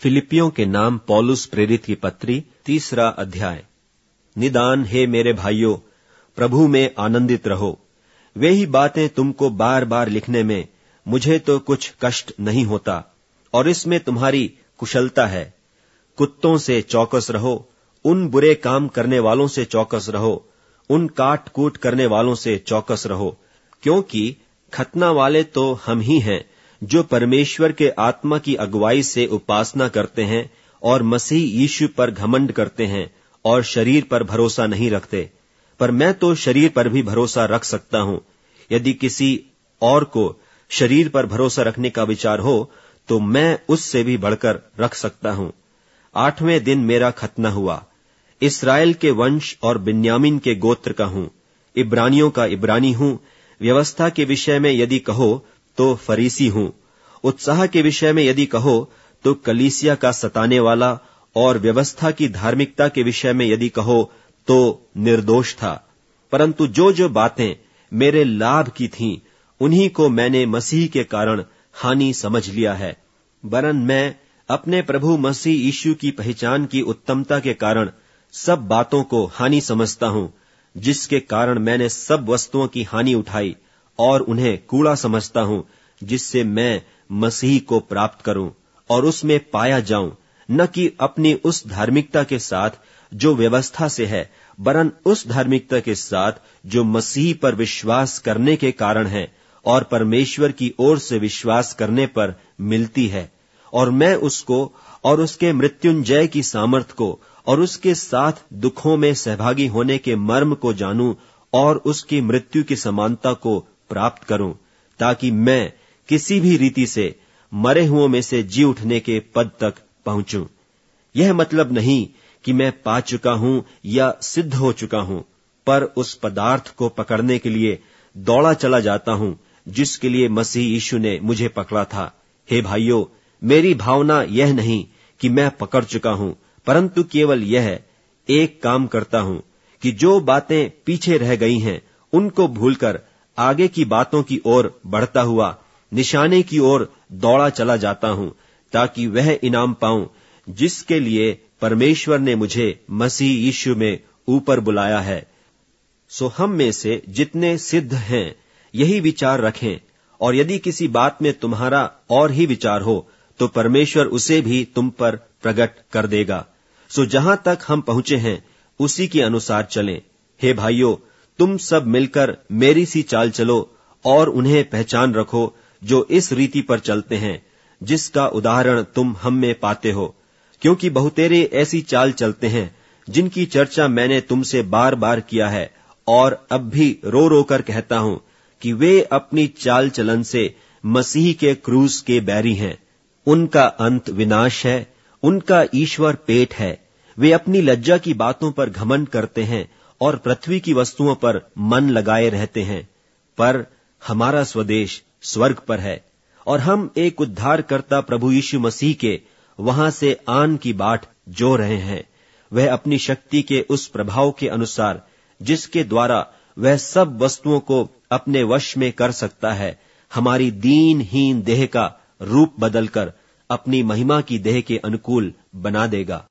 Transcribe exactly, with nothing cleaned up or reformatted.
फिलिपियों के नाम पौलुस प्रेरित की पत्री, तीसरा अध्याय। निदान हे मेरे भाइयों, प्रभु में आनंदित रहो। वे ही बातें तुमको बार बार लिखने में मुझे तो कुछ कष्ट नहीं होता, और इसमें तुम्हारी कुशलता है। कुत्तों से चौकस रहो, उन बुरे काम करने वालों से चौकस रहो, उन काट कूट करने वालों से चौकस रहो, क्योंकि खतना वाले तो हम ही हैं, जो परमेश्वर के आत्मा की अगुवाई से उपासना करते हैं और मसीह यीशु पर घमंड करते हैं और शरीर पर भरोसा नहीं रखते। पर मैं तो शरीर पर भी भरोसा रख सकता हूं। यदि किसी और को शरीर पर भरोसा रखने का विचार हो तो मैं उससे भी बढ़कर रख सकता हूं। आठवें दिन मेरा खतना हुआ। इस्राएल के वंश और बिन्यामीन के गोत्र का हूं, इब्रानियों का इब्रानी हूं। व्यवस्था के विषय में यदि कहो तो फरीसी हूं, उत्साह के विषय में यदि कहो तो कलीसिया का सताने वाला, और व्यवस्था की धार्मिकता के विषय में यदि कहो तो निर्दोष था। परंतु जो जो बातें मेरे लाभ की थीं, उन्हीं को मैंने मसीह के कारण हानि समझ लिया है। वरन मैं अपने प्रभु मसीह यीशु की पहचान की उत्तमता के कारण सब बातों को हानि समझता हूं, जिसके कारण मैंने सब वस्तुओं की हानि उठाई और उन्हें कूड़ा समझता हूं, जिससे मैं मसीह को प्राप्त करूं और उसमें पाया जाऊं, न कि अपनी उस धार्मिकता के साथ जो व्यवस्था से है, वरन उस धार्मिकता के साथ जो मसीह पर विश्वास करने के कारण है और परमेश्वर की ओर से विश्वास करने पर मिलती है। और मैं उसको और उसके मृत्युंजय की सामर्थ को और उसके साथ दुखों में सहभागी होने के मर्म को जानूं और उसकी मृत्यु की समानता को प्राप्त करूं, ताकि मैं किसी भी रीति से मरे हुओं में से जी उठने के पद तक पहुंचूं। यह मतलब नहीं कि मैं पा चुका हूं या सिद्ध हो चुका हूं, पर उस पदार्थ को पकड़ने के लिए दौड़ा चला जाता हूं, जिसके लिए मसीह यीशु ने मुझे पकड़ा था। हे भाइयों, मेरी भावना यह नहीं कि मैं पकड़ चुका हूं, परंतु केवल यह एक काम करता हूं कि जो बातें पीछे रह गई हैं, उनको भूलकर आगे की बातों की ओर बढ़ता हुआ निशाने की ओर दौड़ा चला जाता हूं, ताकि वह इनाम पाऊं जिसके लिए परमेश्वर ने मुझे मसीह यीशु में ऊपर बुलाया है। सो हम में से जितने सिद्ध हैं यही विचार रखें, और यदि किसी बात में तुम्हारा और ही विचार हो तो परमेश्वर उसे भी तुम पर प्रकट कर देगा। सो जहां तक हम पहुंचे हैं उसी के अनुसार चलें। हे भाइयों, तुम सब मिलकर मेरी सी चाल चलो और उन्हें पहचान रखो जो इस रीति पर चलते हैं, जिसका उदाहरण तुम हम में पाते हो। क्योंकि बहुतेरे ऐसी चाल चलते हैं जिनकी चर्चा मैंने तुमसे बार बार किया है, और अब भी रो रो कर कहता हूं कि वे अपनी चाल चलन से मसीह के क्रूस के बैरी हैं। उनका अंत विनाश है, उनका ईश्वर पेट है। वे अपनी लज्जा की बातों पर घमंड करते हैं और पृथ्वी की वस्तुओं पर मन लगाए रहते हैं। पर हमारा स्वदेश स्वर्ग पर है, और हम एक उद्धारकर्ता प्रभु यीशु मसीह के वहां से आन की बाट जो रहे हैं। वह अपनी शक्ति के उस प्रभाव के अनुसार, जिसके द्वारा वह सब वस्तुओं को अपने वश में कर सकता है, हमारी दीनहीन देह का रूप बदलकर अपनी महिमा की देह के अनुकूल बना देगा।